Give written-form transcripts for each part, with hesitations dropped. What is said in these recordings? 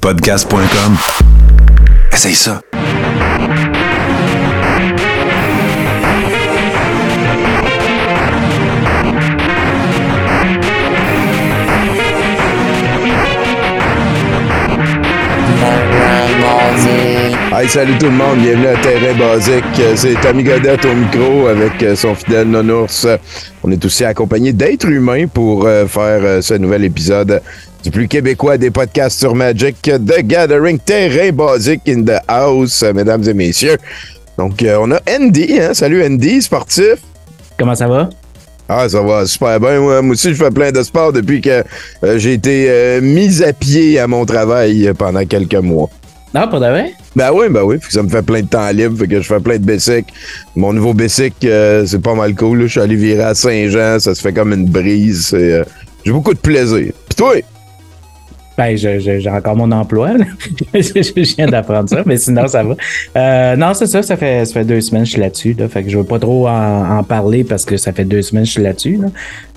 podcast.com. Essaye ça. Hey, salut tout le monde, bienvenue à Terrain Basique. C'est Tommy Godette au micro avec son fidèle Nounours. On est aussi accompagné d'êtres humains pour faire ce nouvel épisode du plus québécois des podcasts sur Magic, The Gathering, Terrain Basique in the house, mesdames et messieurs. Donc, on a Andy, hein? Salut Andy, sportif. Comment ça va? Ah, ça va super bien. Moi aussi, je fais plein de sport depuis que j'ai été mis à pied à mon travail pendant quelques mois. Non, pour de vrai? Ben oui. Ça me fait plein de temps libre. Fait que je fais plein de bicycles. Mon nouveau bicycle, c'est pas mal cool. Là. Je suis allé virer à Saint-Jean. Ça se fait comme une brise. J'ai beaucoup de plaisir. Pis toi? Ben, j'ai encore mon emploi. Je viens d'apprendre ça, mais sinon, ça va. Non, c'est ça. Ça fait 2 semaines que je suis là-dessus. Là, fait que je veux pas trop en parler parce que ça fait 2 semaines que je suis là-dessus. Là,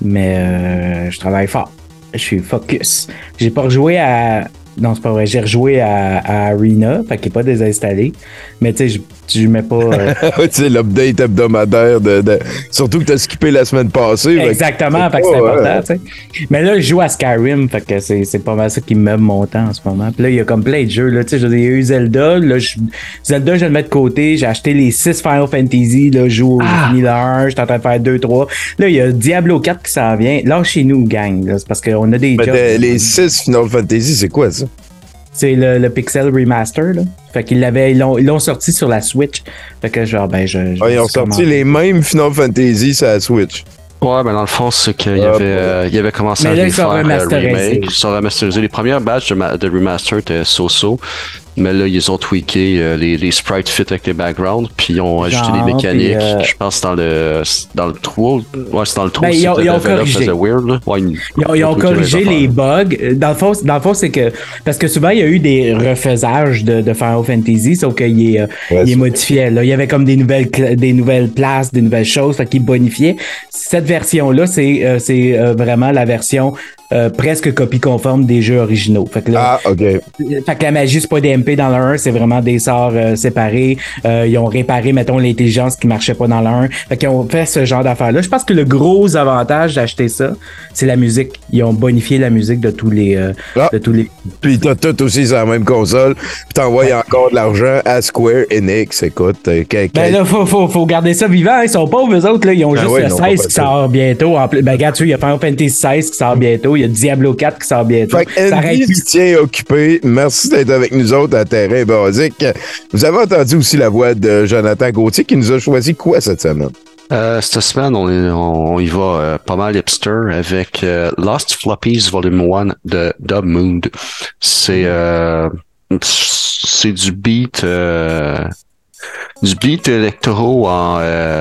mais je travaille fort. Je suis focus. J'ai pas rejoué à... Non, c'est pas vrai. J'ai rejoué à Arena, fait qu'il n'est pas désinstallé. Mais tu sais, je mets pas... tu sais, l'update hebdomadaire surtout que t'as skippé la semaine passée. Exactement, fait que c'est important, tu sais. Mais là, je joue à Skyrim, fait que c'est pas mal ça qui me meuble mon temps en ce moment. Puis là, il y a comme plein de jeux, là, tu sais, il y a eu Zelda. Là, Zelda, je vais le mettre de côté. J'ai acheté les 6 Final Fantasy, là, je joue au 1, je suis en train de faire 2, 3. Là, il y a Diablo 4 qui s'en vient. Là, chez nous, gang, là, c'est parce qu'on a des jobs. Les 6 Final Fantasy, c'est quoi ça? C'est le Pixel Remaster, là. Fait qu'ils ils l'ont sorti sur la Switch. Fait que genre, ils ont sorti les mêmes Final Fantasy sur la Switch. Ouais, ben dans le fond, c'est qu'il y avait commencé à faire remake. Ils sont remasterisés. Les premières batches de remaster étaient so-so. Mais là, ils ont tweaké les sprites fit avec les backgrounds, puis ils ont ajouté des mécaniques. Je pense dans le 3. Ouais, c'est dans le 3. Ben, ils ont corrigé. Weird, ouais, ils ont corrigé les bugs. Dans le fond, c'est que... Parce que souvent, il y a eu des refaisages de Final Fantasy, sauf qu'il est modifié. Là. Il y avait comme des nouvelles places, des nouvelles choses, fait qu'il bonifiait. Cette version-là, c'est vraiment la version... presque copie conforme des jeux originaux. Fait que là, OK. Fait que la magie, c'est pas des MP dans le 1, c'est vraiment des sorts séparés. Ils ont réparé, mettons, l'intelligence qui marchait pas dans le 1. Fait qu'ils ont fait ce genre d'affaires-là. Je pense que le gros avantage d'acheter ça, c'est la musique. Ils ont bonifié la musique de tous les... Puis t'as tout aussi sur la même console. Puis t'envoies encore de l'argent à Square Enix. Écoute, ben là, faut garder ça vivant. Ils sont pauvres, eux autres. Là. Ils ont juste le 16 qui sort bientôt. Ben regarde, il y a Final Fantasy 16 qui sort bientôt. Il y a Diablo 4 qui sort bientôt. Fait que Andy se tient occupé. Merci d'être avec nous autres à Terrain Basique. Vous avez entendu aussi la voix de Jonathan Gauthier qui nous a choisi quoi cette semaine? Cette semaine, on y va pas mal hipster avec Lost Floppies Volume 1 de Dub Mood. C'est du beat électro en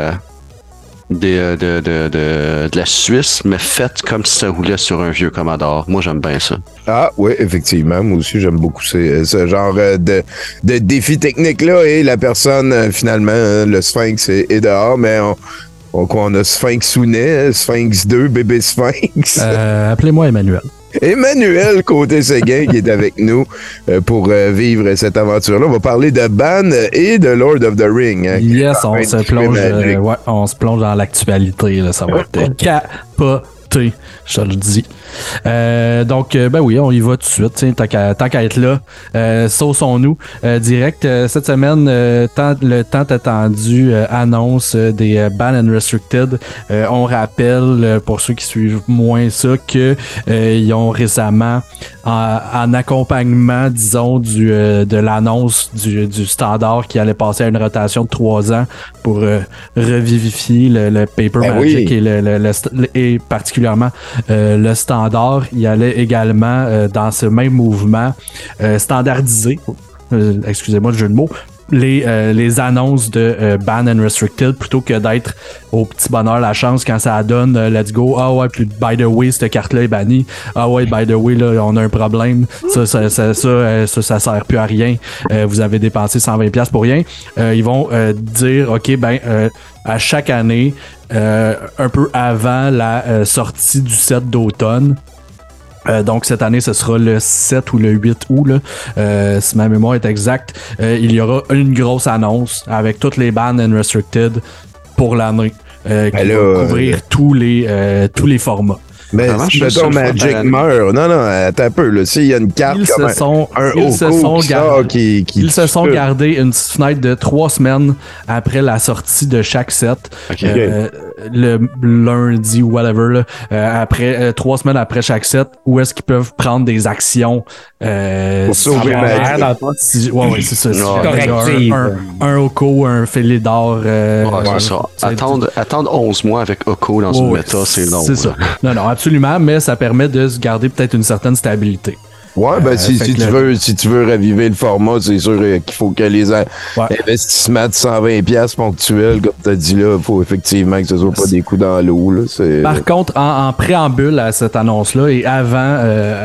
de la Suisse, mais fait comme si ça roulait sur un vieux Commodore. Moi, j'aime bien ça. Ah oui, effectivement. Moi aussi, j'aime beaucoup ce genre de défi technique-là. Et la personne, finalement, le Sphinx est dehors, mais on a Sphinx Sounet, Sphinx 2, bébé Sphinx. Appelez-moi Emmanuel. Emmanuel Côté-Séguin qui est avec nous pour vivre cette aventure-là. On va parler de Ban et de Lord of the Ring. Hein, yes, on se plonge dans l'actualité. Là, ça va être capoté, je te le dis. Donc, ben oui, on y va tout de suite. Tant qu'à être là, sauçons-nous. Direct, cette semaine, le tant attendu annonce des Ban and Restricted. On rappelle, pour ceux qui suivent moins ça, que ils ont récemment, en accompagnement, disons, de l'annonce du standard qui allait passer à une rotation de 3 ans pour revivifier le Paper Magic et particulièrement le standard. Il allait également dans ce même mouvement standardiser, excusez-moi le jeu de mots, les annonces de Ban and Restricted plutôt que d'être au petit bonheur la chance quand ça donne let's go, ah ouais, puis by the way cette carte là est bannie, ah ouais, by the way là on a un problème, ça sert plus à rien, vous avez dépensé 120$ pour rien. Ils vont dire ok, à chaque année, un peu avant la sortie du set d'automne, Donc cette année, ce sera le 7 ou le 8 août, là, si ma mémoire est exacte. Il y aura une grosse annonce avec toutes les bands Unrestricted pour l'année qui va couvrir tous les formats. Mais si mettons Magic meurt, non, attends un peu, là, s'il y a une carte ils se sont gardés une petite fenêtre de 3 semaines après la sortie de chaque set. Okay. Le lundi ou whatever, là, après 3 semaines après chaque set, où est-ce qu'ils peuvent prendre des actions pour sauver Magic. Ouais, c'est ça. Un Oko, un Felidar. C'est ça. Attendre 11 mois avec Oko dans une méta, c'est long. C'est ça. Non, absolument, mais ça permet de se garder peut-être une certaine stabilité. Ouais, ben si tu veux raviver le format, c'est sûr qu'il faut que les investissements de 120$ ponctuels, comme tu as dit là, il faut effectivement que ce soit pas des coups dans l'eau. Là, Par contre, en préambule à cette annonce-là et avant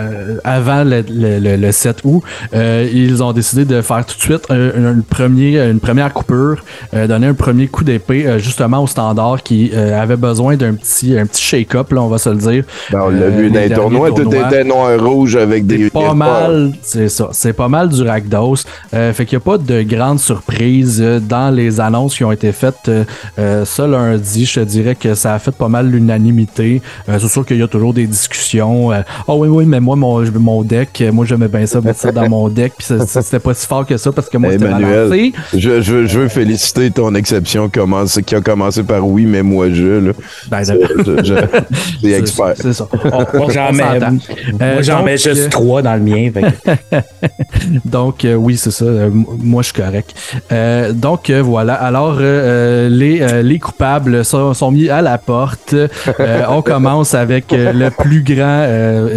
le 7 août, ils ont décidé de faire tout de suite une première coupure, donner un premier coup d'épée justement au Standard qui avait besoin d'un petit shake-up, là, on va se le dire. Ben, on l'a vu dans les tournois, tout était noir-rouge avec des... Pas mal, c'est ça. C'est pas mal du Rakdos. Fait qu'il n'y a pas de grandes surprises dans les annonces qui ont été faites ce lundi. Je te dirais que ça a fait pas mal l'unanimité. C'est sûr qu'il y a toujours des discussions. Oui, mais moi, mon deck, moi, j'aimais bien ça, mettre ça dans mon deck. Puis c'était pas si fort que ça parce que moi, c'était balancé. Je veux féliciter ton exception qui a commencé par oui, mais moi, je. Là. C'est expert. C'est ça. Moi, j'en mets juste 3 dans le mien. Donc, oui, c'est ça. Moi, je suis correct. Donc, voilà. Alors, les coupables sont mis à la porte. On commence avec le plus grand...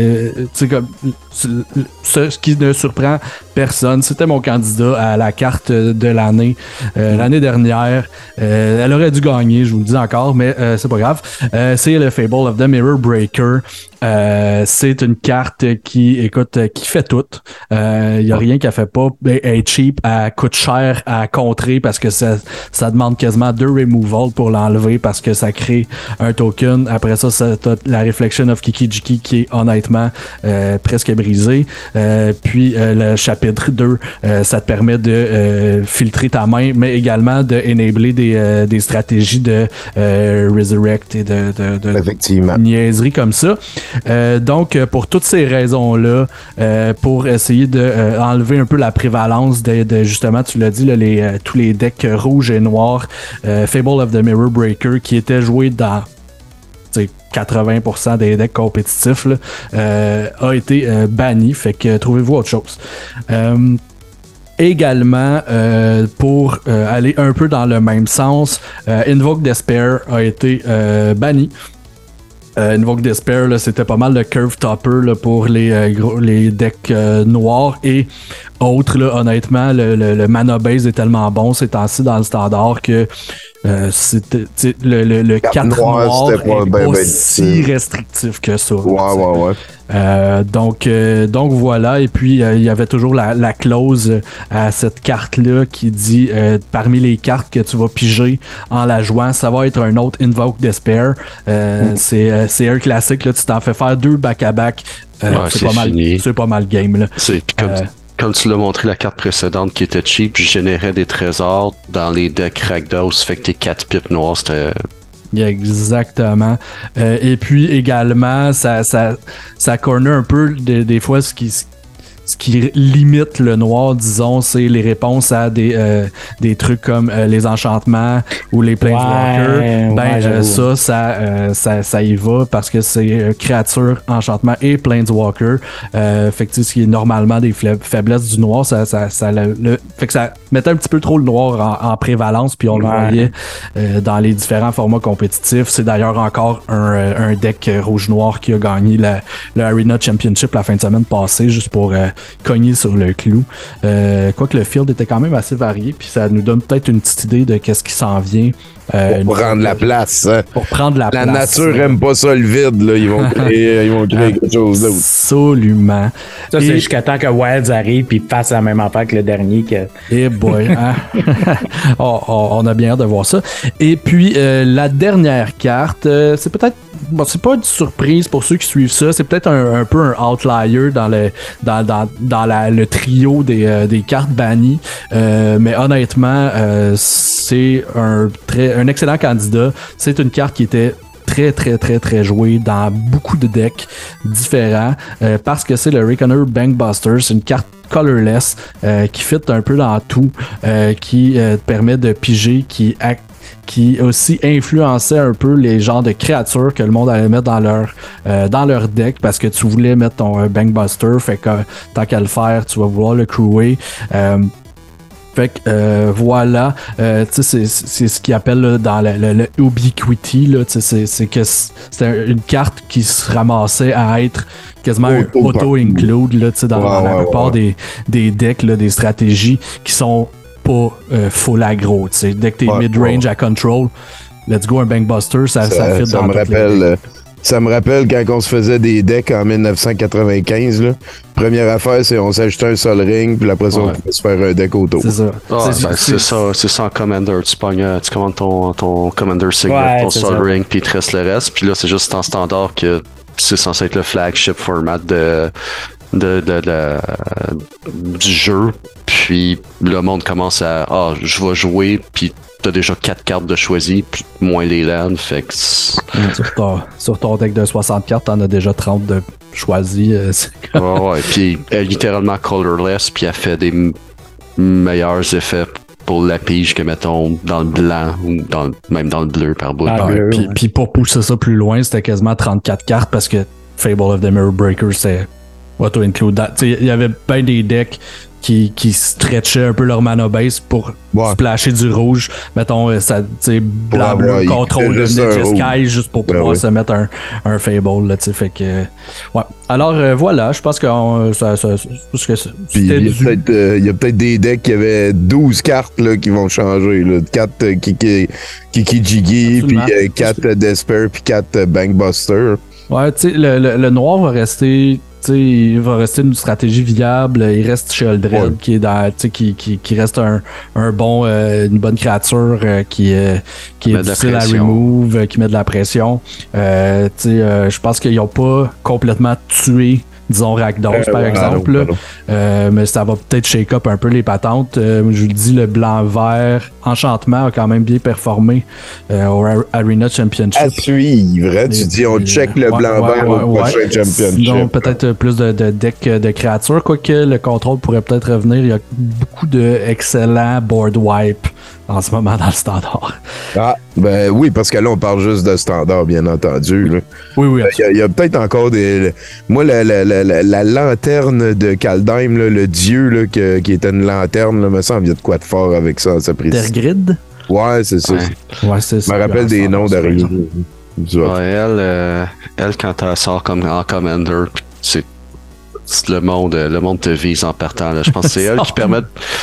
ce qui ne surprend personne. C'était mon candidat à la carte de l'année. L'année dernière, elle aurait dû gagner, je vous le dis encore, mais c'est pas grave. C'est le Fable of the Mirror Breaker. C'est une carte qui fait tout. Il y a rien qu'elle fait pas. Elle est cheap, elle coûte cher à contrer parce que ça demande quasiment 2 removals pour l'enlever parce que ça crée un token. Après ça, t'as la Reflection of Kiki-Jiki qui est honnêtement presque brisée. Puis le chapitre 2, ça te permet de filtrer ta main, mais également de enabler des stratégies de resurrect et de niaiseries comme ça. Donc, pour toutes ces raisons-là, pour essayer de enlever un peu la prévalence de justement, tu l'as dit, là, tous les decks rouges et noirs, Fable of the Mirror Breaker, qui était joué dans 80% des decks compétitifs, là, a été banni. Fait que trouvez-vous autre chose. Également, pour aller un peu dans le même sens, Invoke Despair a été banni. Invoke Despair, là, c'était pas mal le curve topper là, pour les decks noirs et autres. Là, honnêtement, le mana base est tellement bon ces temps-ci dans le standard que c'était le 4 noir est pas si restrictif que ça. Ouais. Donc voilà, et puis il y avait toujours la clause à cette carte-là qui dit parmi les cartes que tu vas piger en la jouant, ça va être un autre Invoke Despair. C'est un classique, là, tu t'en fais faire 2 back-à-back. C'est pas mal game. Là. C'est comme tu l'as montré la carte précédente qui était cheap, je générais des trésors dans les decks Rakdos, fait que tes 4 pipes noires, c'était... Exactement. Et puis également, ça corner un peu des fois ce qui limite le noir, disons, c'est les réponses à des trucs comme les enchantements ou les planeswalkers. Ça y va parce que c'est créature, enchantement et planeswalker. Fait que ce qui est normalement des faiblesses du noir, fait que ça mettait un petit peu trop le noir en prévalence, puis on le voyait dans les différents formats compétitifs. C'est d'ailleurs encore un deck rouge-noir qui a gagné le Arena Championship la fin de semaine passée, juste pour cogné sur le clou. Quoique le field était quand même assez varié, puis ça nous donne peut-être une petite idée de qu'est-ce qui s'en vient. Pour prendre la place. Hein. Pour prendre la place. La nature aime pas ça le vide. Là. Ils vont créer quelque chose d'autre. Absolument. Ça, c'est jusqu'à temps que Wilds arrive et fasse la même affaire que le dernier. Boy, hein? on a bien hâte de voir ça. Et puis, la dernière carte, c'est peut-être bon, c'est pas une surprise pour ceux qui suivent ça. C'est peut-être un peu un outlier dans le trio des cartes bannies. Mais honnêtement, c'est un excellent candidat. C'est une carte qui était très, très, très, très joué dans beaucoup de decks différents parce que c'est le Reckoner Bankbuster. C'est une carte colorless qui fit un peu dans tout, qui permet de piger, qui aussi influençait un peu les genres de créatures que le monde allait mettre dans leur deck parce que tu voulais mettre ton Bankbuster, fait que tant qu'à le faire, tu vas vouloir le crewer. Fait que voilà, c'est ce qu'ils appellent là, dans le ubiquity, là, c'est que c'était une carte qui se ramassait à être quasiment un auto-include là, dans la plupart des decks, là, des stratégies qui sont pas full aggro. Dès que t'es mid-range à control, let's go, un Bankbuster, ça fit dans ça me rappelle quand on se faisait des decks en 1995. Là. Première affaire, c'est on s'achetait un Sol Ring, puis après ça, on pouvait se faire un deck auto. C'est ça. C'est ça en Commander. Tu commandes ton Commander Signet, ton Sol Ring, puis il te reste le reste. Puis là, c'est juste en standard que c'est censé être le flagship format du jeu. Puis le monde commence à je vais jouer, puis t'as déjà 4 cartes de choisi, puis moins les lands, fait que... Sur ton deck de 60 cartes, t'en as déjà 30 de choisis. Ouais, puis elle est littéralement colorless, puis elle fait des meilleurs effets pour la pige que, mettons, dans le blanc ou même dans le bleu par bout. Puis pour pousser ça plus loin, c'était quasiment 34 cartes, parce que Fable of the Mirror Breaker, c'est auto-include. Il y avait bien des decks qui stretchaient un peu leur mana base pour splasher du rouge. Mettons, ça, blanc, bleu, contrôle de Sky juste pour pouvoir se mettre un Fable, là, fait que... Ouais. Alors, voilà, je pense que il y a peut-être des decks qui avaient 12 cartes, là, qui vont changer, là. 4 Kiki-Jiggy, puis 4 Despair, puis 4 Bankbuster. Ouais, tu sais, le noir va rester... il va rester une stratégie viable. Il reste chez Aldred qui est qui reste une bonne créature qui est difficile à remove, qui met de la pression. Je pense qu'ils n'ont pas complètement tué, disons, Rakdos par exemple. Mais ça va peut-être shake up un peu les patentes. Je vous le dis, le blanc-vert Enchantement a quand même bien performé au Arena Championship. À suivre, tu dis on check le blanc-vert au prochain Championship. Sinon, peut-être plus de decks de créatures, quoique le contrôle pourrait peut-être revenir. Il y a beaucoup d'excellents board wipe en ce moment dans le standard. Ben oui, parce que là, on parle juste de standard, bien entendu. Là. Oui. Il y a peut-être encore des... Moi, la lanterne de Kaldheim, là, le dieu là, qui était une lanterne, là, me semble qu'il y a de quoi de fort avec ça. Tergrid? Ouais, c'est ça. Ouais, c'est ça. Je me rappelle des noms de rien. Elle, quand elle sort comme en Commander, c'est le monde te vise en partant. Là. Je pense que c'est elle qui permet...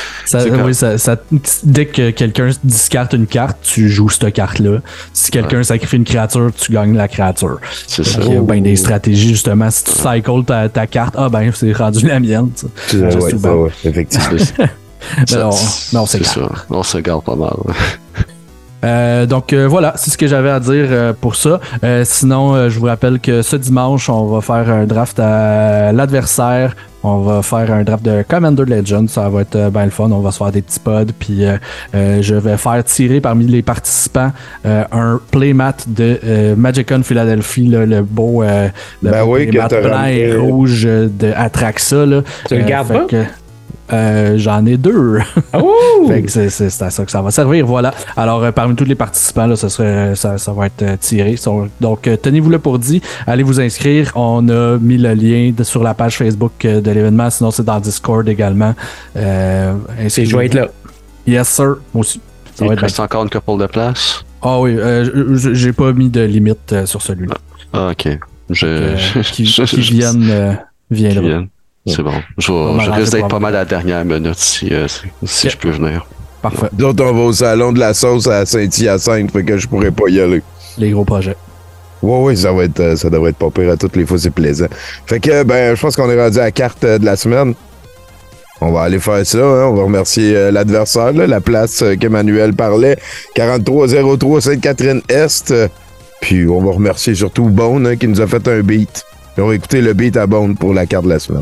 dès que quelqu'un discarte une carte, tu joues cette carte-là. Si quelqu'un sacrifie une créature, tu gagnes la créature. C'est ça. Il y a bien des stratégies, justement. Si tu cycles ta carte, c'est rendu la mienne. Effectivement. Mais on s'égare. C'est ça. On s'égare pas mal. Donc voilà, c'est ce que j'avais à dire pour ça. Sinon, je vous rappelle que ce dimanche, on va faire un draft à l'adversaire. On va faire un draft de Commander Legends. Ça va être bien le fun. On va se faire des petits pods. Puis je vais faire tirer parmi les participants un playmat de Magicon Philadelphie, là, le beau playmat blanc et rouge de Atraxa. Là. Tu le gardes pas? J'en ai 2. Oh! Fait que c'est à ça que ça va servir, voilà. Alors, parmi tous les participants, là, ça va être tiré. Donc, tenez-vous là pour dit. Allez vous inscrire. On a mis le lien sur la page Facebook de l'événement. Sinon, c'est dans Discord également. Je vais être là. Yes, sir. Moi aussi. Il reste encore une couple de places. Ah oui, j'ai pas mis de limite sur celui-là. Ah, ok. Qui viendra. C'est bon. Je risque d'être pas mal à la dernière minute si je peux venir. Parfait. D'autres, on va au salon de la sauce à Saint-Hyacinthe, fait que je pourrais pas y aller. Les gros projets. Oui, ça devrait être pas pire à toutes les fois, c'est plaisant. Fait que, je pense qu'on est rendu à la carte de la semaine. On va aller faire ça, hein? On va remercier l'adversaire, là, la place qu'Emmanuel parlait, 4303 Sainte-Catherine-Est. Puis on va remercier surtout Bone qui nous a fait un beat. Et on va écouter le beat à Bone pour la carte de la semaine.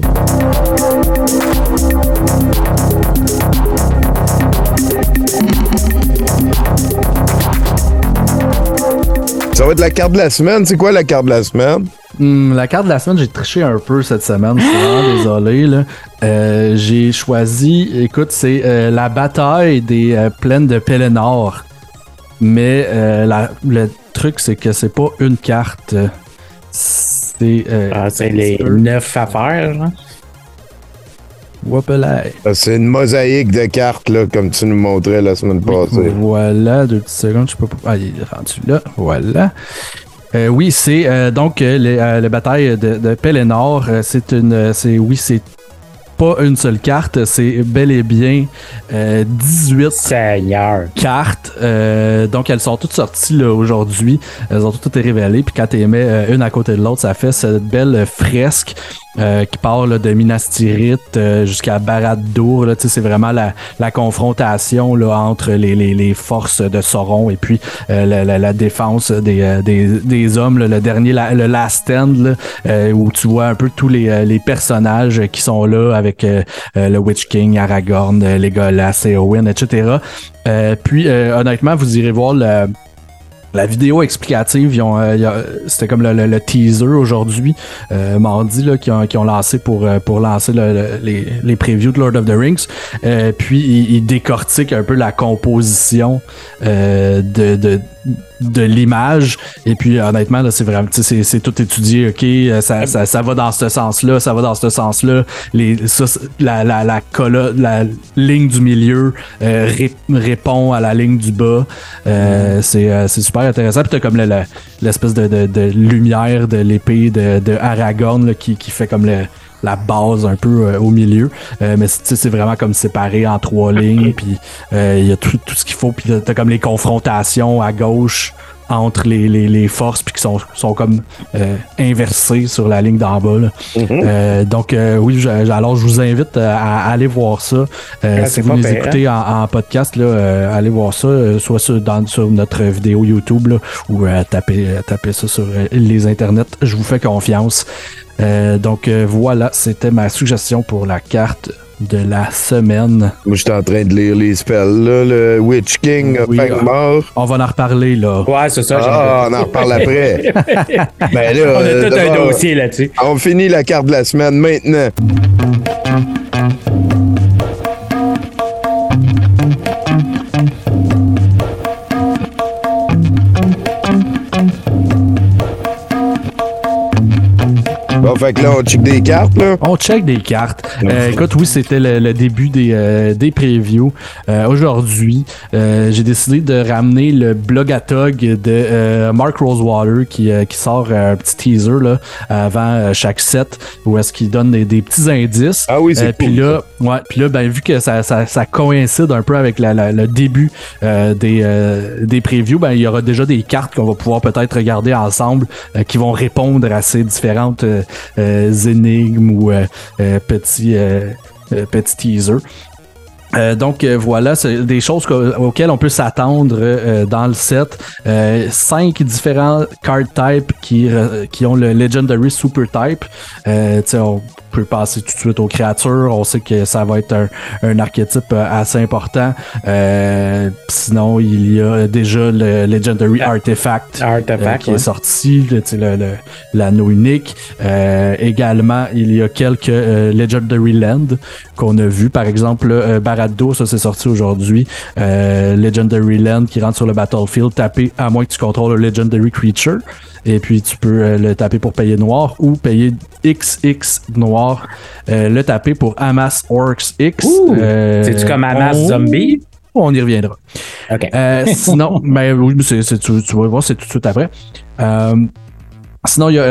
Ça va être la carte de la semaine. C'est quoi la carte de la semaine? La carte de la semaine, j'ai triché un peu cette semaine. Je suis vraiment désolé. Là. J'ai choisi, écoute, c'est la bataille des plaines de Pelennor. Mais le truc, c'est que c'est pas une carte. C'est les 9 affaires, là. C'est une mosaïque de cartes, là, comme tu nous montrais la semaine passée. Voilà, 2 petites secondes, je peux pas. Ah, il est rendu là. Voilà. Oui, c'est donc la bataille de Pelennor. C'est pas une seule carte, c'est bel et bien 18 cartes. Donc, elles sont toutes sorties là, aujourd'hui. Elles ont toutes été révélées. Puis quand tu les mets une à côté de l'autre, ça fait cette belle fresque qui part là, de Minas Tirith jusqu'à Barad-dûr. C'est vraiment la confrontation là, entre les forces de Sauron et puis la défense des hommes. Là, le dernier, le Last Stand, là, où tu vois un peu tous les personnages qui sont là avec le Witch King, Aragorn, Legolas, Éowyn, etc. Puis honnêtement, vous irez voir la vidéo explicative. C'était comme le teaser aujourd'hui, mardi, là, qu'ils ont lancé pour lancer les previews de Lord of the Rings. Puis ils décortiquent un peu la composition de l'image. Et puis honnêtement, là, c'est vraiment, c'est tout étudié. Ok, ça va dans ce sens-là, ça va dans ce sens-là. La ligne du milieu répond à la ligne du bas. C'est super intéressant. Puis t'as comme l'espèce de lumière de l'épée de Aragorn là, qui fait comme la base un peu au milieu. Mais c'est vraiment comme séparé en 3 lignes. Puis il y a tout ce qu'il faut. Puis t'as comme les confrontations à gauche entre les forces puis qui sont comme inversées sur la ligne d'en bas. Là. Donc oui, alors je vous invite à aller voir ça. Si vous nous écoutez en podcast, là, allez voir ça, soit sur notre vidéo YouTube là, ou tapez ça sur les internets. Je vous fais confiance. Donc voilà, c'était ma suggestion pour la carte de la semaine. Moi, j'étais en train de lire les spells, là. Le Witch King a fait mort. On va en reparler, là. Ouais, c'est ça. On en reparle après. Ben là, on a tout un dossier là-dessus. On finit la carte de la semaine maintenant. Bon, fait que là, on check des cartes, là. On check des cartes. Écoute, oui, c'était le début des previews. Aujourd'hui, j'ai décidé de ramener le Blogatog de Mark Rosewater qui sort un petit teaser là, avant chaque set où est-ce qu'il donne des petits indices. Ah oui, c'est cool. Puis là, ben, vu que ça coïncide un peu avec le début des previews, ben, il y aura déjà des cartes qu'on va pouvoir peut-être regarder ensemble qui vont répondre à ces différentes énigmes ou petits teasers. Donc voilà, c'est des choses auxquelles on peut s'attendre dans le set. 5 différents card types qui ont le Legendary Super Type. On peut passer tout de suite aux créatures. On sait que ça va être un archétype assez important. Sinon, il y a déjà le Legendary Artifact qui est sorti, l'anneau unique. Également, il y a quelques Legendary Land qu'on a vu. Par exemple, Barad-dûr, ça c'est sorti aujourd'hui. Legendary Land qui rentre sur le battlefield, taper à moins que tu contrôles le Legendary Creature. Et puis tu peux le taper pour payer noir ou payer XX noir. Le taper pour Amass Orcs X. C'est-tu comme Amass Zombie? On y reviendra. Okay. Sinon, ben oui, tu vas voir, c'est tout de suite après. Sinon, il y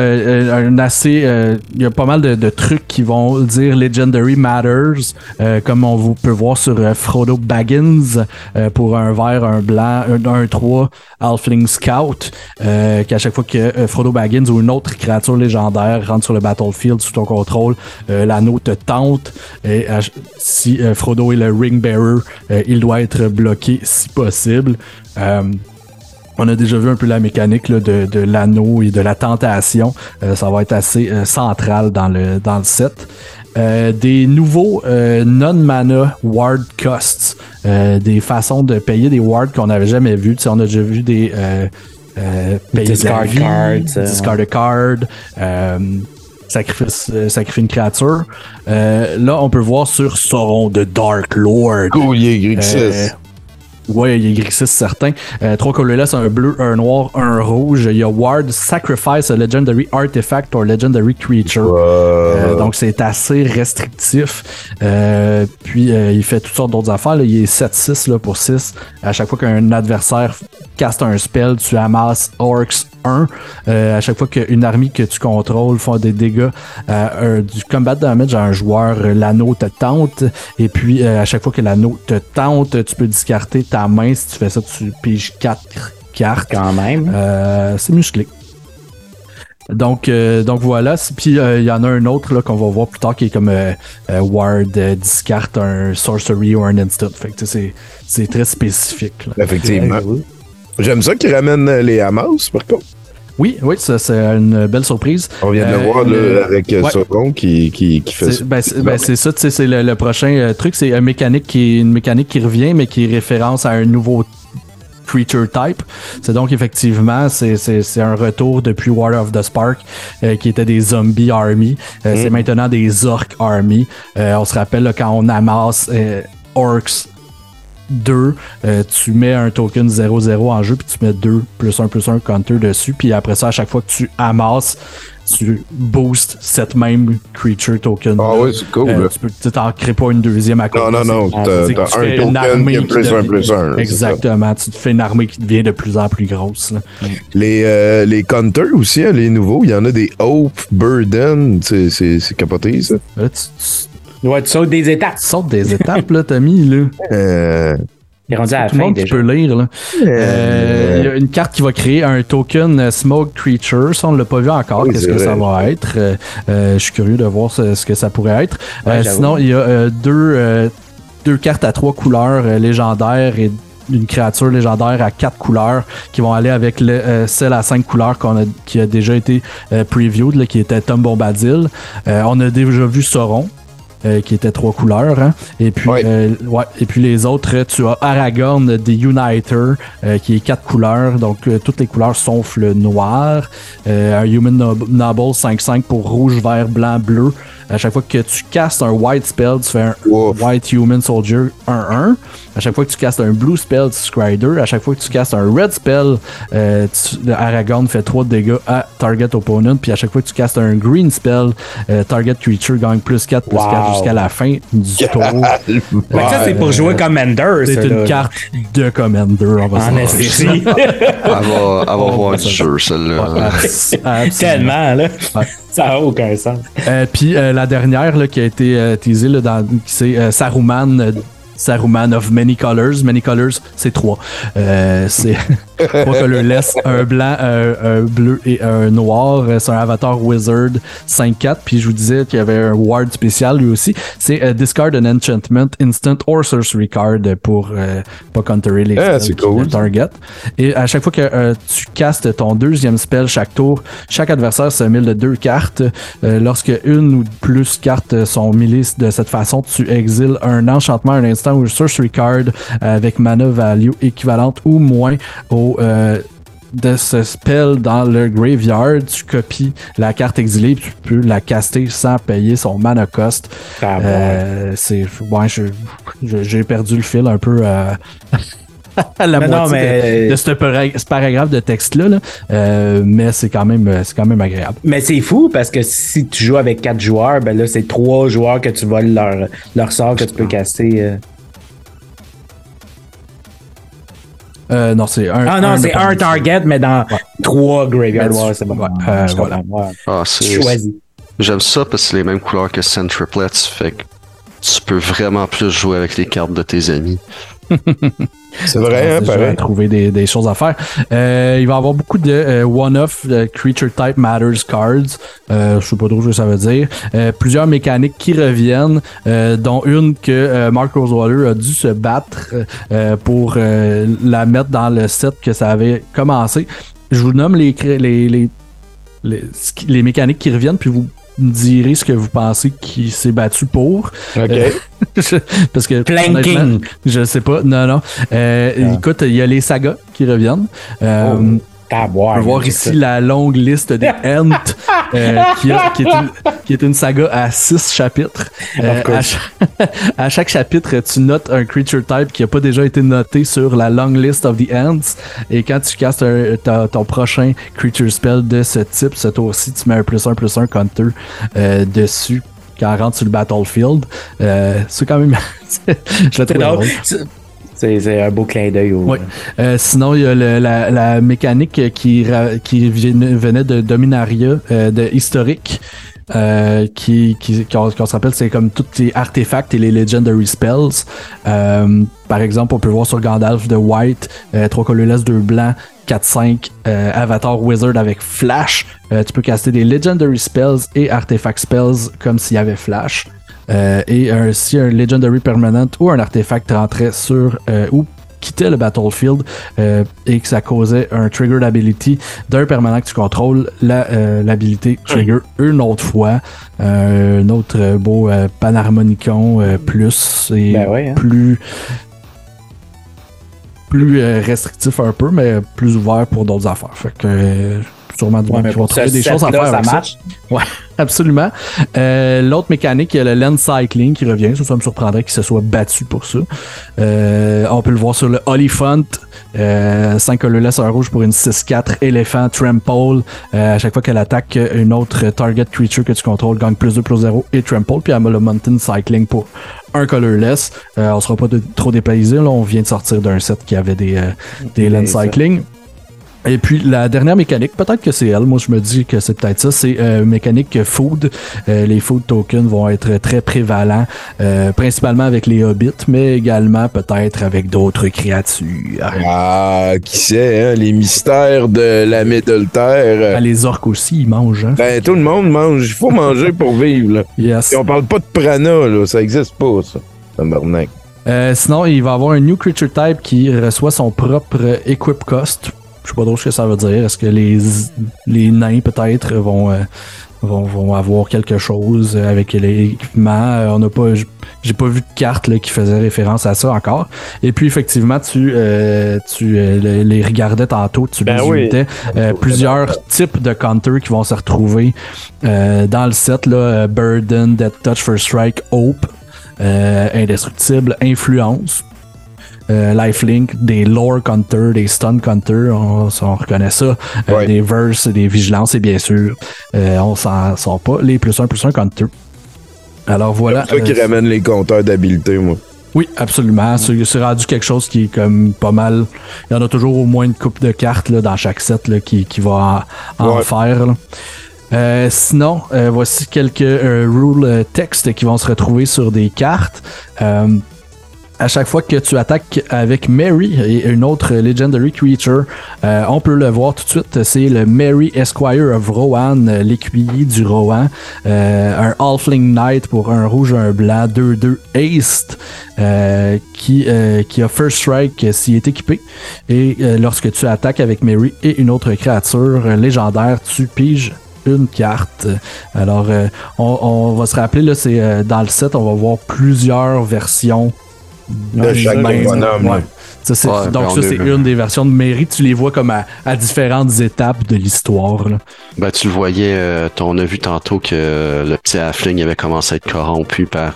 a il y a pas mal de trucs qui vont dire Legendary Matters, comme on peut voir sur Frodo Baggins pour un vert, un blanc, un 3 Halfling Scout, qu'à chaque fois que Frodo Baggins ou une autre créature légendaire rentre sur le battlefield sous ton contrôle, l'anneau te tente. Et si Frodo est le Ring Bearer, il doit être bloqué si possible. On a déjà vu un peu la mécanique là, de l'anneau et de la tentation. Ça va être assez central dans le set. Des nouveaux non-mana ward costs. Des façons de payer des wards qu'on n'avait jamais vu. On a déjà vu des discard cards. Discard a card. Sacrifier une créature. Là, on peut voir sur Sauron de Dark Lord. Cool, il est Grixis. Ouais, il y a Grixis certain. 3 colorless, un bleu, un noir, un rouge. Il y a Ward, Sacrifice a Legendary Artifact or Legendary Creature. Donc c'est assez restrictif. Puis il fait toutes sortes d'autres affaires. Là. Il est 7-6 là, pour 6. À chaque fois qu'un adversaire caste un spell, tu amasses Orcs 1. À chaque fois qu'une armée que tu contrôles font des dégâts du combat damage à un joueur, l'anneau te tente. Et puis à chaque fois que l'anneau te tente, tu peux discarter ta main. Si tu fais ça, tu piges 4 cartes. Quand même. C'est musclé. Donc voilà. Puis il y en a un autre là, qu'on va voir plus tard qui est comme Ward discarte un sorcery ou un instant. Fait que c'est très spécifique. Là. Effectivement. J'aime ça qu'ils ramènent les Hamas, par contre. Oui, ça c'est une belle surprise. On vient de le voir là, avec Sauron qui fait ça. C'est ça, tu sais, c'est le prochain truc, c'est une mécanique qui revient, mais qui référence à un nouveau creature type. C'est donc effectivement, c'est un retour depuis War of the Spark qui était des zombie army. C'est maintenant des orc army. On se rappelle là, quand on amasse orcs 2, tu mets un token 0-0 en jeu, puis tu mets 2 +1/+1 counter dessus, puis après ça, à chaque fois que tu amasses, tu boostes cette même creature token. Ah oui, c'est cool. Tu t'en crées pas une deuxième à côté. Non, t'as un token qui est +1/+1. Exactement, tu te fais une armée qui devient de plus en plus grosse. Là. Les counters aussi, hein, les nouveaux, il y en a des Hope, Burden, c'est capoté ça. Ouais, tu sautes des étapes. Tu sautes des étapes, là, Tommy, là. Il est rendu à la fin, déjà. Tout le monde peut lire, là. Il y a une carte qui va créer un token Smoke Creature. Ça, on ne l'a pas vu encore. Qu'est-ce que ça va être? Je suis curieux de voir ce que ça pourrait être. Sinon, il y a deux cartes à 3 couleurs légendaires et une créature légendaire à 4 couleurs qui vont aller avec celle à 5 couleurs qui a déjà été previewed, là, qui était Tom Bombadil. On a déjà vu Sauron. Qui était 3 couleurs. Hein? Et puis, et puis les autres, tu as Aragorn The Uniter, qui est 4 couleurs. Donc, toutes les couleurs sauf le noir. Un Human Noble 5/5 pour rouge, vert, blanc, bleu. À chaque fois que tu castes un white spell, tu fais un White Human Soldier 1/1. À chaque fois que tu castes un blue spell, tu Scrider. À chaque fois que tu castes un red spell, Aragorn fait 3 de dégâts à target opponent. Puis à chaque fois que tu castes un green spell, target creature gagne +4/+4 jusqu'à la fin du tour. Ça, c'est pour jouer Commander. C'est une carte de Commander. On va en effet. Elle va voir du jeu, celle-là. Tellement, là. Ouais. Ça n'a aucun sens. Puis la dernière là, qui a été teasée, c'est Saruman of Many Colors. Many Colors, c'est 3. C'est 3 colorless, un blanc, un bleu et un noir. C'est un avatar wizard 5/4. Puis je vous disais qu'il y avait un ward spécial lui aussi. C'est Discard an Enchantment, Instant or Sorcery Card pour pas counterer les spells target. Et à chaque fois que tu castes ton deuxième spell chaque tour, chaque adversaire se mêle de 2 cartes. Lorsque une ou plus cartes sont millées de cette façon, tu exiles un enchantement, un instant ou sorcery card avec mana value équivalente ou moins de ce spell dans le graveyard. Tu copies la carte exilée et tu peux la caster sans payer son mana cost. J'ai perdu le fil un peu à la moitié de ce paragraphe de texte-là. Mais c'est quand même agréable. Mais c'est fou parce que si tu joues avec 4 joueurs, ben là, c'est 3 joueurs que tu voles leur sort que tu peux caster. Non, c'est un. C'est un target, mais dans 3 graveyards. C'est bon. C'est choisi. J'aime ça parce que c'est les mêmes couleurs que Centriplets. Fait que tu peux vraiment plus jouer avec les cartes de tes amis. C'est vrai, hein, pareil. Trouver des choses à faire. Il va y avoir beaucoup de one-off Creature Type Matters cards. Je sais pas trop ce que ça veut dire. Plusieurs mécaniques qui reviennent, dont une que Mark Rosewater a dû se battre pour la mettre dans le set que ça avait commencé. Je vous nomme les mécaniques qui reviennent, puis vous me direz ce que vous pensez qui s'est battu pour. OK. Parce que Planking. Je sais pas. Non. Écoute, il y a les sagas qui reviennent. On peut voir ici la longue liste des Ents, qui est une saga à 6 chapitres. À chaque chapitre, tu notes un creature type qui n'a pas déjà été noté sur la long list of the Ents. Et quand tu castes ton prochain creature spell de ce type, ce tour-ci, tu mets un +1/+1 counter dessus quand rentre sur le battlefield. C'est quand même... je le trouve drôle. C'est un beau clin d'œil. Oui. Sinon, il y a la mécanique qui venait de Dominaria, de historique. Qu'on se rappelle, c'est comme tous les artefacts et les legendary spells. Par exemple, on peut voir sur Gandalf de White, 3 colorless, 2 blancs, 4-5, Avatar Wizard avec Flash. Tu peux caster des legendary spells et artefact spells comme s'il y avait Flash. Et si un Legendary Permanent ou un artefact rentrait sur ou quittait le battlefield et que ça causait un trigger ability d'un permanent que tu contrôles, l'habilité trigger une autre fois. Un autre beau Panharmonicon plus et plus restrictif un peu, mais plus ouvert pour d'autres affaires. Fait que sûrement du monde qui vont trouver des choses à faire avec ça. Ouais, absolument. L'autre mécanique, il y a le land cycling qui revient. Ça me surprendrait qu'il se soit battu pour ça. On peut le voir sur le Oliphant. 5 colorless, 1 rouge pour une 6-4 éléphant trample. À chaque fois qu'elle attaque une autre target creature que tu contrôles, gagne +2/+0 et trample. Puis elle a le mountain cycling pour un colorless. On sera pas trop dépaysé. Là, on vient de sortir d'un set qui avait des land cycling. Et puis la dernière mécanique, peut-être que c'est elle, moi je me dis que c'est peut-être ça, c'est mécanique food. Les food tokens vont être très prévalents, principalement avec les hobbits, mais également peut-être avec d'autres créatures. Ah, qui sait, hein, les mystères de la Middle-Terre. Les orques aussi, ils mangent. Hein? Ben, tout le monde mange, il faut manger pour vivre. Là. Yes. Et on parle pas de prana, là, ça existe pas, ça. Sinon, il va y avoir un new creature type qui reçoit son propre equip cost. Je sais pas trop ce que ça veut dire. Est-ce que les nains, peut-être, vont avoir quelque chose avec l'équipement? J'ai pas vu de carte là, qui faisait référence à ça encore. Et puis, effectivement, tu les regardais tantôt, tu visualisais plusieurs types de counters qui vont se retrouver dans le set. Là, Burden, Death Touch, First Strike, Hope, Indestructible, Influence. Lifelink, des lore counters, des stun counters, on reconnaît ça, des verse, des vigilances et bien sûr, on s'en sort pas, les +1/+1 counters. Alors voilà. C'est ça qui ramène les compteurs d'habileté, moi. Oui, absolument. C'est rendu quelque chose qui est comme pas mal. Il y en a toujours au moins une coupe de cartes là, dans chaque set là, qui va en faire. Là. Sinon, voici quelques rule textes qui vont se retrouver sur des cartes. À chaque fois que tu attaques avec Mary et une autre Legendary Creature, on peut le voir tout de suite, c'est le Mary Esquire of Rohan, l'écuyer du Rohan, un Halfling Knight pour un rouge et un blanc, 2/2 haste, qui a First Strike s'il est équipé. Et lorsque tu attaques avec Mary et une autre créature légendaire, tu piges une carte. Alors, on va se rappeler, là, c'est dans le set, on va voir plusieurs versions de chaque bonhomme. Ouais. C'est une des versions de Mary. Tu les vois comme à différentes étapes de l'histoire. Là. Ben, tu le voyais, on a vu tantôt que le petit halfling avait commencé à être corrompu par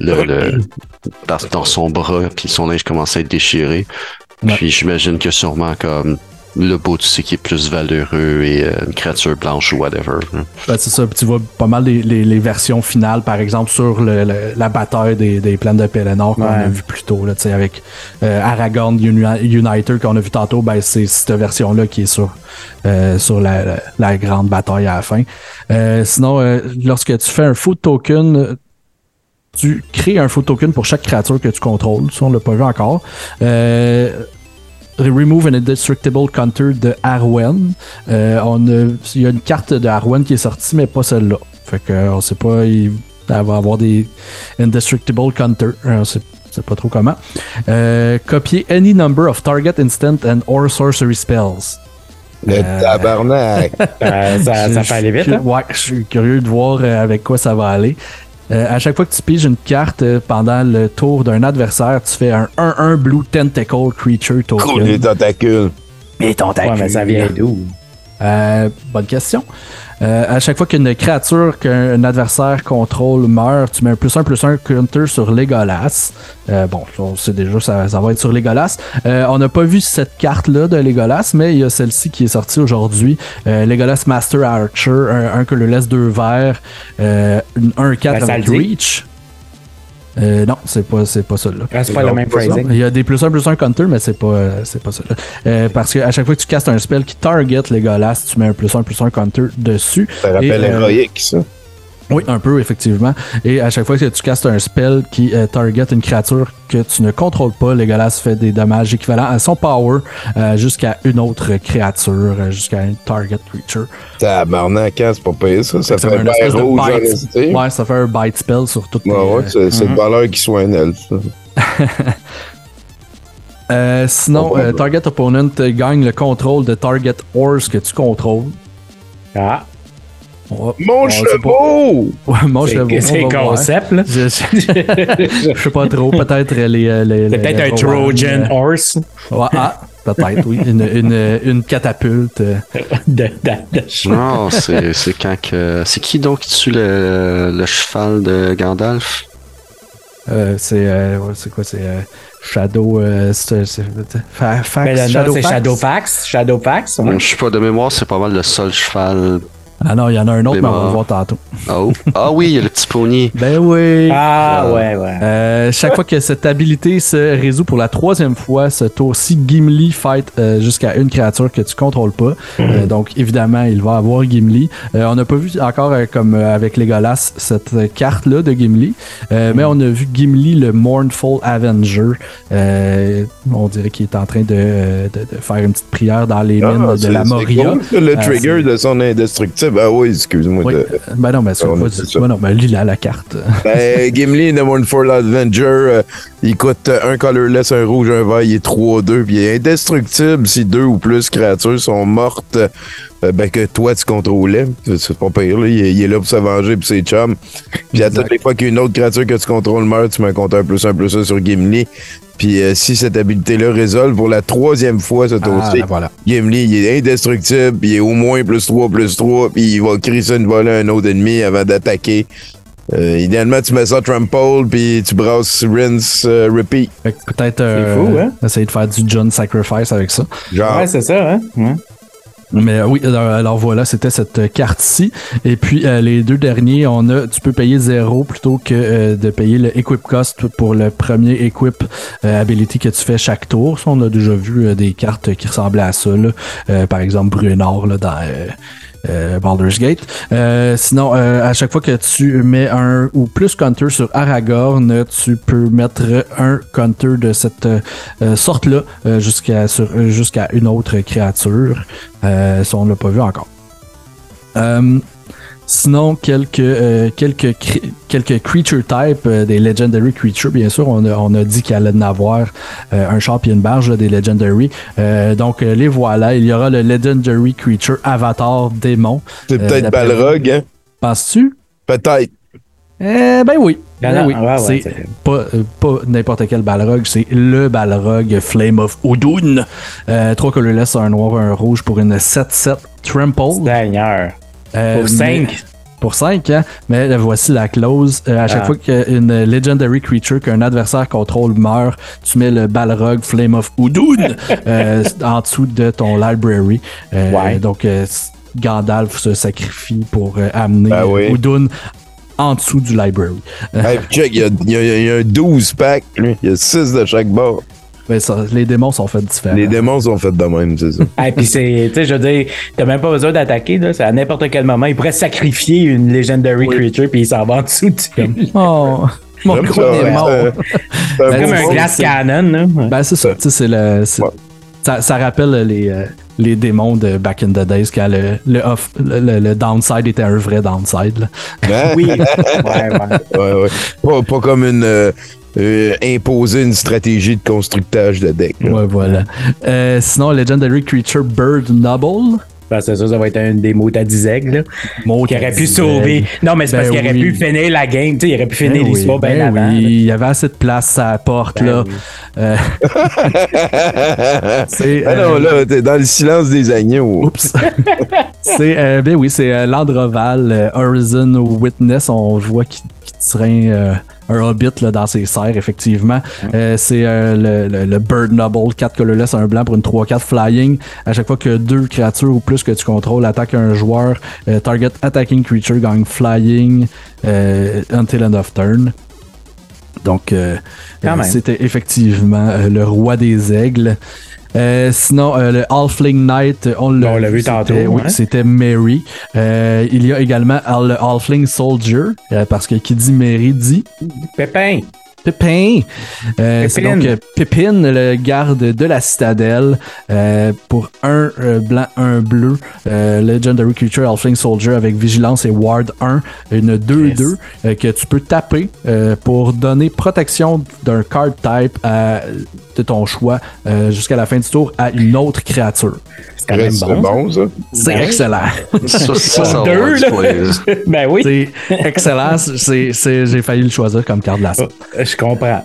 dans son bras, puis son linge commençait à être déchiré. Ouais. Puis j'imagine que sûrement comme le beau, tu sais, qui est plus valeureux et une créature blanche ou whatever. Ben, c'est ça. Tu vois pas mal les versions finales, par exemple, sur la bataille des plaines de Pelennor qu'on a vu plus tôt, là, avec Aragorn Uniter qu'on a vu tantôt. Ben, c'est cette version-là qui est sur la grande bataille à la fin. Sinon, lorsque tu fais un food token, tu crées un faux token pour chaque créature que tu contrôles. Ça, on l'a pas vu encore. Remove an Indestructible Counter de Arwen. Il y a une carte de Arwen qui est sortie, mais pas celle-là. Fait que on sait pas, elle va avoir des Indestructible Counter. On sait pas trop comment. Copier any number of target instant and or sorcery spells. Le tabarnak! ça peut aller vite, hein? Ouais, je suis curieux de voir avec quoi ça va aller. À chaque fois que tu piges une carte pendant le tour d'un adversaire, tu fais un 1-1 Blue Tentacle Creature Token. Cool, les tentacules. Les tentacules. Ouais, mais ça vient d'où? Bonne question. À chaque fois qu'une créature qu'un adversaire contrôle meurt, tu mets un +1/+1 counter sur Legolas. Bon, on sait déjà ça va être sur Legolas. On n'a pas vu cette carte-là de Legolas, mais il y a celle-ci qui est sortie aujourd'hui. Legolas Master Archer, un colorless 2 verts, un 1/4 avec Reach. Non, c'est pas celle-là. C'est pas le même phrasing. Il y a des +1/+1 counter, mais c'est pas celle-là. Parce qu'à chaque fois que tu castes un spell qui target Legolas, tu mets un +1/+1 counter dessus. Ça rappelle héroïque, ça. Oui, un peu, effectivement. Et à chaque fois que tu castes un spell qui target une créature que tu ne contrôles pas, Legolas fait des dommages équivalents à son power jusqu'à une autre créature, jusqu'à une target creature. Tabarnak, c'est pas payé ça. Ça fait un espèce rouge de bite. Ouais, ça fait un bite spell sur toutes les... Ouais, c'est une valeur qui soit un elfe, ça. Sinon, target opponent gagne le contrôle de target horse que tu contrôles. Ah. Mon chevaux! Ouais, mon chevaux. C'est le concept, là. Je sais pas trop. Peut-être les c'est peut-être un Trojan Horse. Ouais, peut-être, oui. Une catapulte. Non, c'est quand que... C'est qui donc qui tue le cheval de Gandalf? C'est quoi? C'est Shadow... Shadowfax. Shadowfax. Ouais. Je sais pas, de mémoire, c'est pas mal le seul cheval... Ah non, il y en a un autre, mais on va le voir tantôt. Oh. Ah oui, il y a le petit pony. Ben oui. Ah ouais. Chaque fois que cette habilité se résout pour la 3e fois, ce tour-ci, Gimli fight jusqu'à une créature que tu contrôles pas. Donc évidemment, il va avoir Gimli. On n'a pas vu encore comme avec Legolas cette carte-là de Gimli, mais on a vu Gimli, le Mournful Avenger. On dirait qu'il est en train de faire une petite prière dans les mines de la Moria. Cool, le trigger de son indestructible. Ah oui, excuse-moi. Oui. Ben non, mais c'est pas non, mais lis la carte. Ben, Gimli, The Mournful Avenger, il coûte un colorless, un rouge, un vert, il est 3/2, puis il est indestructible si 2 ou plus créatures sont mortes que toi tu contrôlais. C'est pas pire, là. Il est là pour se venger puis ses chums. Puis à toutes les fois qu'une autre créature que tu contrôles meurt, tu mets un compteur +1/+1 sur Gimli. Puis si cette habilité-là résolve pour la 3e fois ce tour-ci, voilà. Gimli, il est indestructible, puis il est au moins +3/+3, puis il va crisser une volée à un autre ennemi avant d'attaquer. Idéalement, tu mets ça trample, puis tu brasses rinse, repeat. Peut-être hein? essayer de faire du John Sacrifice avec ça. Genre. Ouais, c'est ça, hein? Ouais. Mais oui, alors voilà, c'était cette carte-ci. Et puis les deux derniers, tu peux payer 0 plutôt que de payer le equip cost pour le premier equip ability que tu fais chaque tour. Ça, on a déjà vu des cartes qui ressemblaient à ça, là. Par exemple Brunor là, dans Baldur's Gate. Sinon, à chaque fois que tu mets un ou plus counter sur Aragorn, tu peux mettre un counter de cette sorte-là jusqu'à une autre créature. Ça, on l'a pas vu encore. Sinon, quelques creature types, des legendary creatures, bien sûr, on a dit qu'il allait en avoir un char et une barge là, des legendary. Donc, les voilà. Il y aura le legendary creature Avatar Démon. C'est peut-être Balrog, hein? Penses-tu? Peut-être. Ben oui. Ben oui. Ouais, c'est pas n'importe quel Balrog, c'est le Balrog Flame of Udun. 3 colorless, un noir, un rouge pour une 7/7 trample. Seigneur. Pour 5. Pour 5, hein? Mais voici la clause. À chaque fois qu'une legendary creature qu'un adversaire contrôle meurt, tu mets le Balrog Flame of Udun en dessous de ton library. Donc, Gandalf se sacrifie pour amener Udun en dessous du library. Hey, check, il y a un 12 pack, lui. Il y a 6 de chaque bord. Ben ça, les démons sont faits différents. Les démons sont faits de même, c'est ça. Et puis tu sais, je veux dire, t'as même pas besoin d'attaquer, là. À n'importe quel moment, il pourrait sacrifier une legendary creature puis il s'en va en dessous du Oh. Mon gros est mort. C'est comme un glass cannon. Là. Ben, c'est ça. Ça rappelle les démons de Back in the Days quand le downside était un vrai downside. Là. Oui. Pas comme une... imposer une stratégie de constructage de deck. Là. Ouais, voilà. Sinon, Legendary Creature Bird Noble. Ben, c'est ça va être un des mots à 10 aigles. Qui aurait pu sauver. Non, mais c'est parce qu'il aurait pu finir la game. Il aurait pu finir l'histoire bien avant. Oui, il y avait assez de place à la porte. là. Oui. non, là, t'es dans le silence des agneaux. Oups. C'est Landroval, Horizon Witness. On voit qu'il traîne un hobbit là, dans ses serres, effectivement. C'est le Bird Noble, 4 colorless, un blanc pour une 3-4 flying. À chaque fois que 2 créatures ou plus que tu contrôles attaquent un joueur, target attacking creature gagne flying until end of turn. Donc, c'était effectivement le roi des aigles. Sinon, le Halfling Knight, on l'a vu tantôt. Oui, c'était Mary. Il y a également le Halfling Soldier, parce que qui dit Mary dit Pépin. C'est donc Pépin, le garde de la citadelle, pour un blanc, un bleu. Legendary Creature Halfling Soldier avec Vigilance et Ward 1. Une 2-2 que tu peux taper pour donner protection d'un card type de ton choix jusqu'à la fin du tour à une autre créature. C'est quand même bon, ça. C'est excellent. Ça deux, là. Ben oui. C'est excellent. J'ai failli le choisir comme carte de la sorte. Je comprends.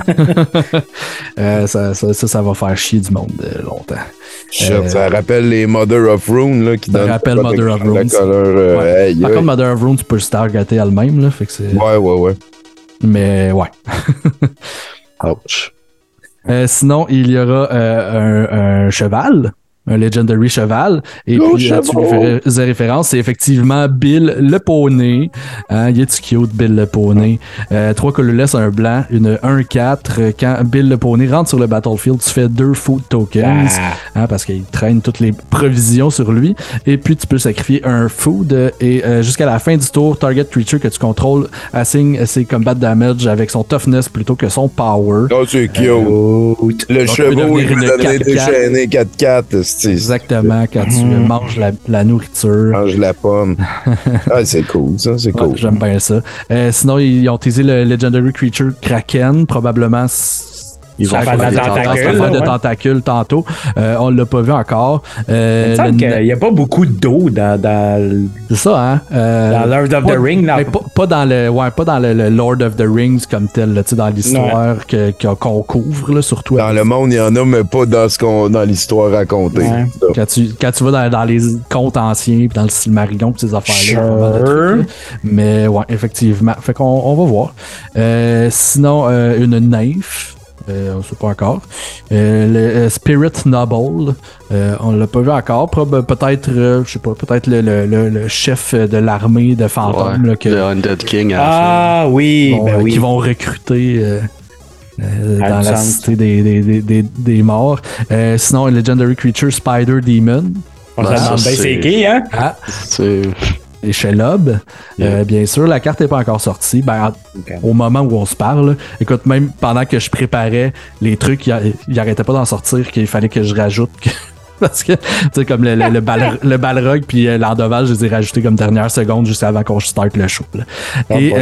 Ça va faire chier du monde longtemps. Ça rappelle les Mother of Rune là, qui donnent. Ça rappelle Mother of Rune. Par contre, Mother of Rune, tu peux se targeter elle-même. Là, fait que c'est... Ouais. Mais ouais. Ouch. Sinon, il y aura un cheval. Un Legendary cheval. Et puis, tu lui faisais référence. C'est effectivement Bill le poney. Il est cute, Bill le poney. 3 colorless, un blanc, une 1-4. Quand Bill le poney rentre sur le battlefield, tu fais 2 food tokens. Parce qu'il traîne toutes les provisions sur lui. Et puis, tu peux sacrifier un food. Et jusqu'à la fin du tour, target creature que tu contrôles assigne ses combat damage avec son toughness plutôt que son power. Oh, c'est cute. Le cheval, il peut donner déchaîné 4-4. Exactement, quand tu manges la nourriture. Mange la pomme. C'est cool, ça, c'est cool. J'aime bien ça. Sinon, ils ont teasé le Legendary Creature Kraken, probablement. Ils vont faire de tentacules tantôt. On l'a pas vu encore. Il me semble qu'il n'y a pas beaucoup d'eau dans c'est ça, hein? Dans Lord of the Rings. Pas dans le Lord of the Rings comme tel, là, dans l'histoire qu'on couvre, là, surtout. Dans le monde, il y en a, mais pas dans l'histoire racontée. Ouais. Quand tu vas dans les contes anciens, puis dans le Silmarillion, puis ces affaires-là. Mais ouais, effectivement. Fait qu'on va voir. Sinon, une nymphe. On ne sait pas encore. Le Spirit Noble, on l'a pas vu encore. Peut-être, je sais pas, peut-être le chef de l'armée de fantômes. Là, le Undead King. Oui, qui vont recruter dans la cité des morts. Sinon, Legendary Creature Spider Demon. On se demande bien c'est qui, hein? C'est... Et Shelob, bien sûr, la carte n'est pas encore sortie. Au moment où on se parle, écoute, même pendant que je préparais les trucs, il n'arrêtait pas d'en sortir, qu'il fallait que je rajoute. Parce que, tu sais, comme le Balrog puis l'Andoval, je les ai rajoutés comme dernière seconde juste avant qu'on start le show. Et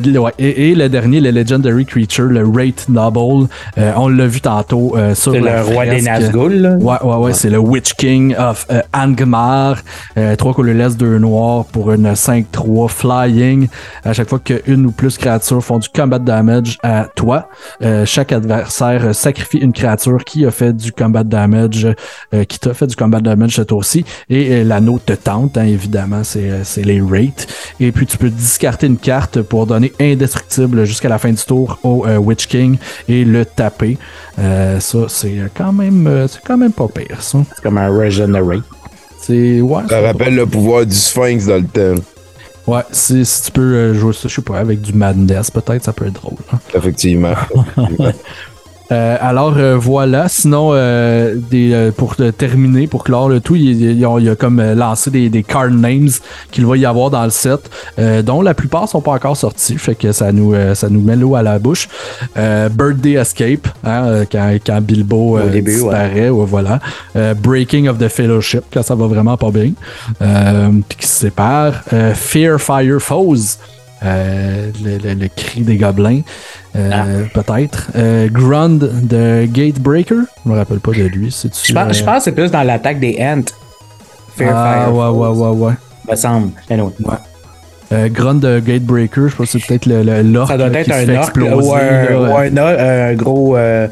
le dernier, le Legendary Creature, le Wraith Noble, on l'a vu tantôt sur la fresque. C'est le roi des Nazgûl, là? Ouais, c'est le Witch King of Angmar. 3 colorless, 2 noirs pour une 5-3 flying. À chaque fois qu'une ou plus créatures font du combat damage à toi, chaque adversaire sacrifie une créature qui a fait du combat damage, qui t'a fait du combat damage ce tour-ci, et l'anneau te tente, hein, évidemment, c'est les rates. Et puis tu peux discarter une carte pour donner indestructible jusqu'à la fin du tour au Witch King et le taper. Ça, c'est quand même pas pire, ça. C'est comme un Regenerate. Ça rappelle le pouvoir du Sphinx dans le thème. Ouais, si tu peux jouer ça, je sais pas, avec du Madness, peut-être, ça peut être drôle. Hein? Effectivement. Alors voilà, sinon pour terminer, pour clore le tout, il a comme lancé des card names qu'il va y avoir dans le set, dont la plupart sont pas encore sortis, fait que ça nous met l'eau à la bouche. Birthday Escape, hein, quand Bilbo disparaît, voilà. Breaking of the Fellowship, quand ça va vraiment pas bien, qui se sépare. Fear Fire Foes. Le cri des gobelins, peut-être. Grund de Gatebreaker, je me rappelle pas de lui. Je pense que c'est plus dans l'attaque des Ents. Fire. Ouais. Me semble. Ouais. Grund de Gatebreaker, je pense que c'est peut-être l'orc. Ça doit être un orc ou un gros. Ouais.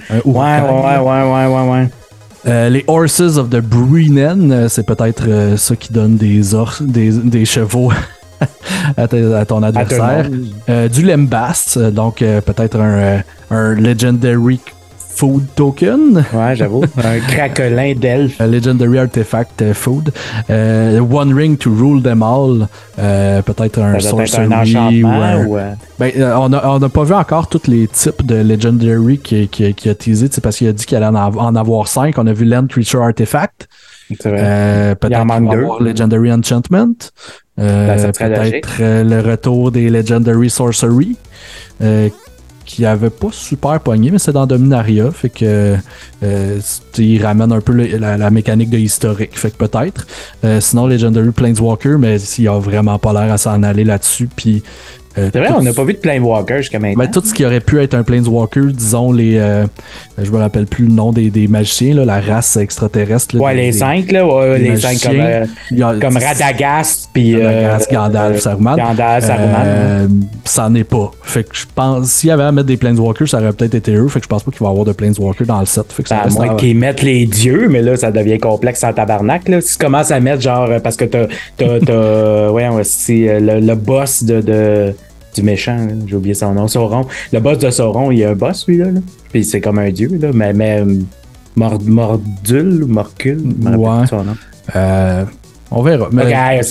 Les Horses of the Bruinen, c'est peut-être ça qui donne des chevaux à ton adversaire. Du Lembast, donc peut-être un Legendary Food Token. Ouais, j'avoue. Un craquelin d'elfe. Legendary Artifact Food. One Ring to Rule Them All. Peut-être un Sorcery. On n'a pas vu encore tous les types de Legendary qui a teasé, parce qu'il a dit qu'il allait en avoir 5. On a vu Land Creature Artifact. Peut-être qu'il va avoir Legendary Enchantment. Peut-être le retour des Legendary Sorcery. Qui avait pas super pogné, mais c'est dans Dominaria, fait que il ramène un peu la mécanique de historique, fait que peut-être. Sinon Legendary Planeswalker, mais il a vraiment pas l'air à s'en aller là-dessus, puis c'est vrai, on n'a pas vu de Planeswalker jusqu'à maintenant. Ben, tout ce qui aurait pu être un Planeswalker, disons je me rappelle plus le nom des magiciens, là, la race extraterrestre. Là, les 5, là, les 5 comme Radagast, puis Gandalf, Saruman. Ça n'en est pas. Fait que je pense, s'il y avait à mettre des Planeswalkers, ça aurait peut-être été eux. Fait que je pense pas qu'il va y avoir de Planeswalker dans le set. Fait que à moins qu'ils mettent les dieux, mais là, ça devient complexe en tabarnak. Là. Si tu commences à mettre genre, parce que t'as ouais, aussi le boss du méchant, là. J'ai oublié son nom, Sauron. Le boss de Sauron, il y a un boss, lui, là. Puis c'est comme un dieu, là. Mais Mordul, Morcule, je me rappelle son nom. On verra. Mais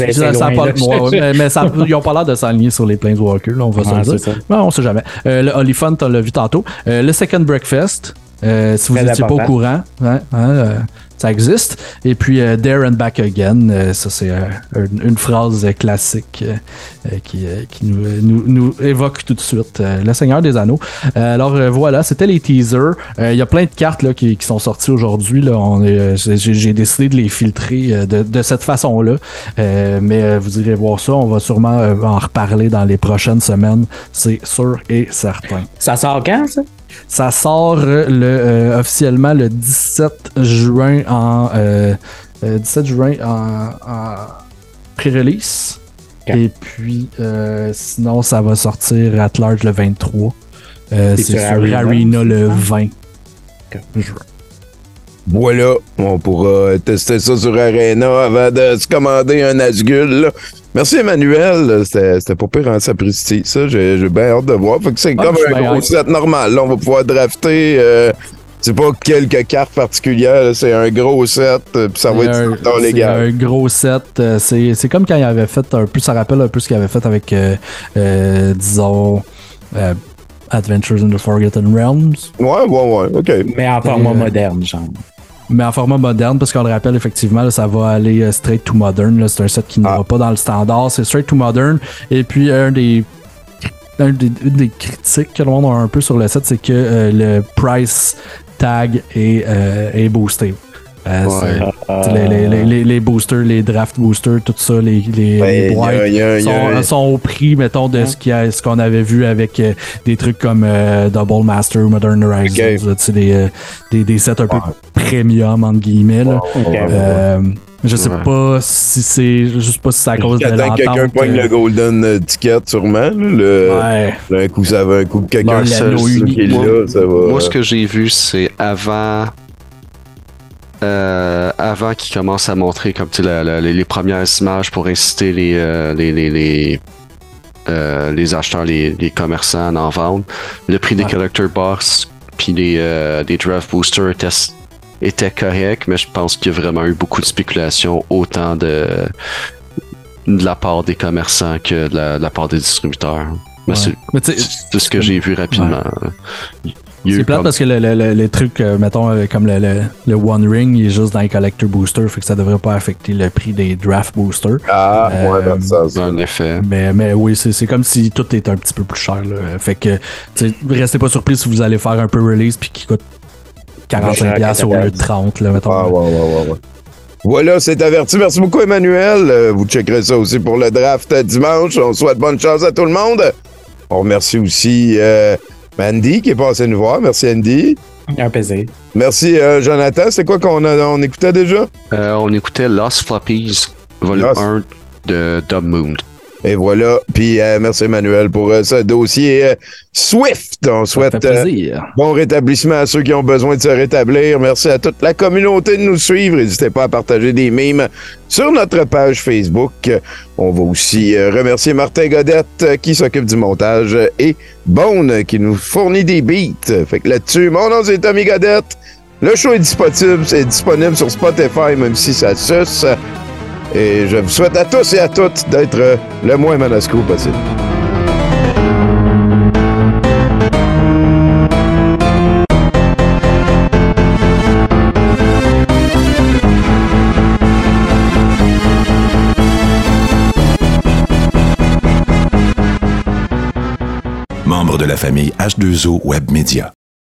ils n'ont pas l'air de s'aligner sur les Planeswalkers, là, on va se dire. Mais on sait jamais. Le Oliphant, on l'a vu tantôt. Le Second Breakfast, si vous n'étiez pas au courant, ça existe. Et puis There and Back Again, ça c'est une phrase classique qui nous évoque tout de suite le Seigneur des Anneaux. Alors voilà, c'était les teasers. Il y a plein de cartes là, qui sont sorties aujourd'hui. J'ai décidé de les filtrer de cette façon-là. Mais vous irez voir ça. On va sûrement en reparler dans les prochaines semaines. C'est sûr et certain. Ça sort quand, ça? Ça sort officiellement le 17 juin en pré-release. Okay. Et puis sinon ça va sortir at large le 23. C'est sur Arena le 20 juin. Voilà, on pourra tester ça sur Arena avant de se commander un Nazgûl, là. Merci Emmanuel, c'était pas pire en sapristi, ça, j'ai bien hâte de voir. Fait que c'est comme un gros set normal, là, on va pouvoir drafter, c'est pas quelques cartes particulières, là, c'est un gros set, puis ça va être dans légal. C'est un gros set, c'est comme quand il avait fait un peu, ça rappelle un peu ce qu'il avait fait avec, disons, Adventures in the Forgotten Realms. Ouais, ok. Mais en format moderne, genre. Mais en format moderne, parce qu'on le rappelle, effectivement, là, ça va aller straight to modern. Là, c'est un set qui ne va pas dans le standard. C'est straight to modern. Et puis, une des critiques que le monde a un peu sur le set, c'est que le price tag est boosté. Les boosters, les draft boosters, tout ça, les boîtes sont au prix, mettons, de ce qu'on avait vu avec des trucs comme Double Master ou Modern Horizons, des sets un peu premium, entre guillemets. Là. Je sais pas si c'est à cause de l'entente. Quelqu'un pogne le Golden Ticket, sûrement. Un coup, ça va, un coup, quelqu'un qui est là, ça va. Moi, ce que j'ai vu, c'est avant qu'ils commencent à montrer comme les premières images pour inciter les acheteurs, les commerçants à en vendre, le prix des collector box puis des draft boosters était correct, mais je pense qu'il y a vraiment eu beaucoup de spéculation, autant de la part des commerçants que de la part des distributeurs. Mais c'est ce que j'ai vu rapidement. C'est plate parce que le truc, mettons, comme le One Ring, il est juste dans les Collector Booster, fait que ça devrait pas affecter le prix des Draft Boosters. Ouais, dans ça. En effet. Mais oui, c'est comme si tout est un petit peu plus cher. Là. Fait que, restez pas surpris si vous allez faire un peu release puis qu'il coûte 45$ au lieu de 30$, là, mettons. Ouais. Voilà, c'est averti. Merci beaucoup, Emmanuel. Vous checkerez ça aussi pour le draft dimanche. On souhaite bonne chance à tout le monde. On remercie aussi Andy qui est passé nous voir. Merci, Andy. Un plaisir. Merci, Jonathan. C'est quoi qu'on écoutait déjà? On écoutait Lost Floppies, volume 1 de Dub Moon. Et voilà. Puis merci, Emmanuel, pour ce dossier Swift. On souhaite bon rétablissement à ceux qui ont besoin de se rétablir. Merci à toute la communauté de nous suivre. N'hésitez pas à partager des mimes sur notre page Facebook. On va aussi remercier Martin Godette qui s'occupe du montage et Bone qui nous fournit des beats. Fait que là-dessus, mon nom c'est Tommy Godette. Le show est disponible sur Spotify, même si ça suce. Et je vous souhaite à tous et à toutes d'être le moins manasco possible. Membre de la famille H2O Web Media.